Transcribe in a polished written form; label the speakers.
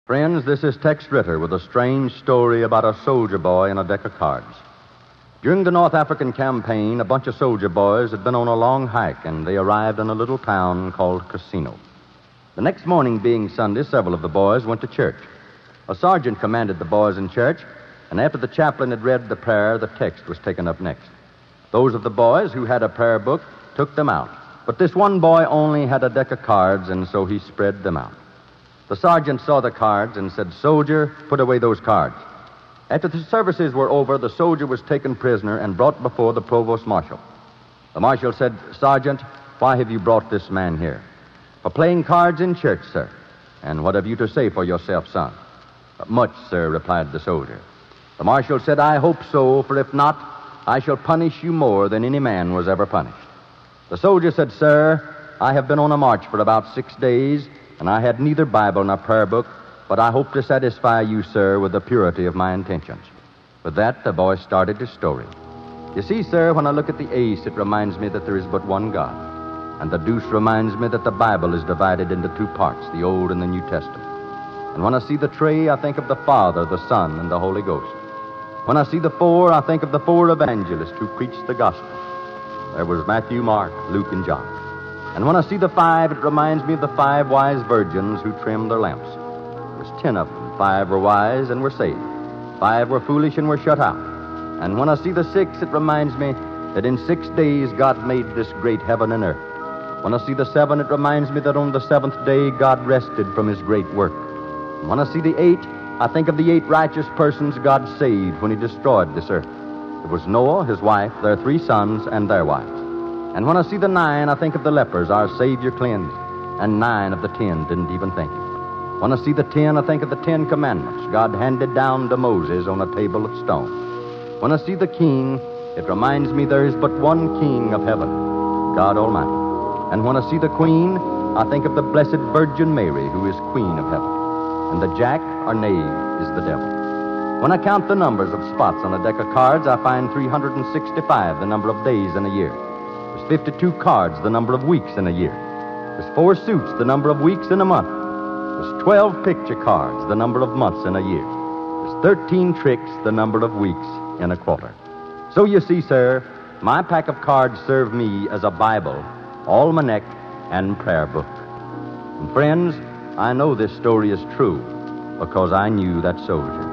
Speaker 1: Friends, this is Tex Ritter with a strange story about a soldier boy and a deck of cards. During the North African campaign, a bunch of soldier boys had been on a long hike, and they arrived in a little town called Casino. The next morning, being Sunday, several of the boys went to church. A sergeant commanded the boys in church, and after the chaplain had read the prayer, the text was taken up next. Those of the boys who had a prayer book took them out, but this one boy only had a deck of cards, and so he spread them out. The sergeant saw the cards and said, "Soldier, put away those cards." After the services were over, the soldier was taken prisoner and brought before the provost marshal. The marshal said, "Sergeant, why have you brought this man here?" "For playing cards in church, sir." "And what have you to say for yourself, son?" "Much, sir," replied the soldier. The marshal said, "I hope so, for if not, I shall punish you more than any man was ever punished." The soldier said, "Sir, I have been on a march for about 6 days, and I had neither Bible nor prayer book, but I hope to satisfy you, sir, with the purity of my intentions." With that, the boy started his story. "You see, sir, when I look at the ace, it reminds me that there is but one God. And the deuce reminds me that the Bible is divided into two parts, the Old and the New Testament. And when I see the tree, I think of the Father, the Son, and the Holy Ghost. When I see the four, I think of the four evangelists who preached the gospel. There was Matthew, Mark, Luke, and John. And when I see the five, it reminds me of the 5 wise virgins who trimmed their lamps. There's 10 of them. 5 were wise and were saved. 5 were foolish and were shut out. And when I see the 6, it reminds me that in 6 days God made this great heaven and earth. When I see the 7, it reminds me that on the 7th day God rested from his great work. And when I see the 8, I think of the 8 righteous persons God saved when he destroyed this earth. It was Noah, his wife, their 3 sons, and their wives. And when I see the 9, I think of the lepers our Savior cleansed, and 9 of the 10 didn't even think it. When I see the 10, I think of the 10 commandments God handed down to Moses on a table of stone. When I see the king, it reminds me there is but one king of heaven, God Almighty. And when I see the queen, I think of the Blessed Virgin Mary, who is queen of heaven. And the jack, or knave, is the devil. When I count the numbers of spots on a deck of cards, I find 365, the number of days in a year. There's 52 cards, the number of weeks in a year. There's 4 suits, the number of weeks in a month. There's 12 picture cards, the number of months in a year. There's 13 tricks, the number of weeks in a quarter. So you see, sir, my pack of cards serve me as a Bible, almanac, and prayer book. And friends, I know this story is true because I knew that soldier.